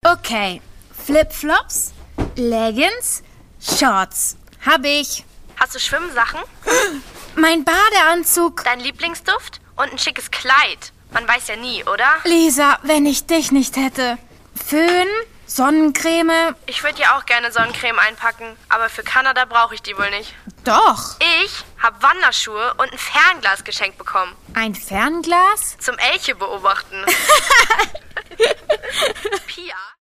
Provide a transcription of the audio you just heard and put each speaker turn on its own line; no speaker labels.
Okay, Flipflops, Leggings, Shorts. Hab ich.
Hast du Schwimmsachen?
Mein Badeanzug.
Dein Lieblingsduft? Und ein schickes Kleid? Man weiß ja nie, oder?
Lisa, wenn ich dich nicht hätte. Föhn, Sonnencreme.
Ich würde ja auch gerne Sonnencreme einpacken, aber für Kanada brauche ich die wohl nicht.
Doch.
Ich habe Wanderschuhe und ein Fernglas geschenkt bekommen.
Ein Fernglas?
Zum Elche beobachten. Pia?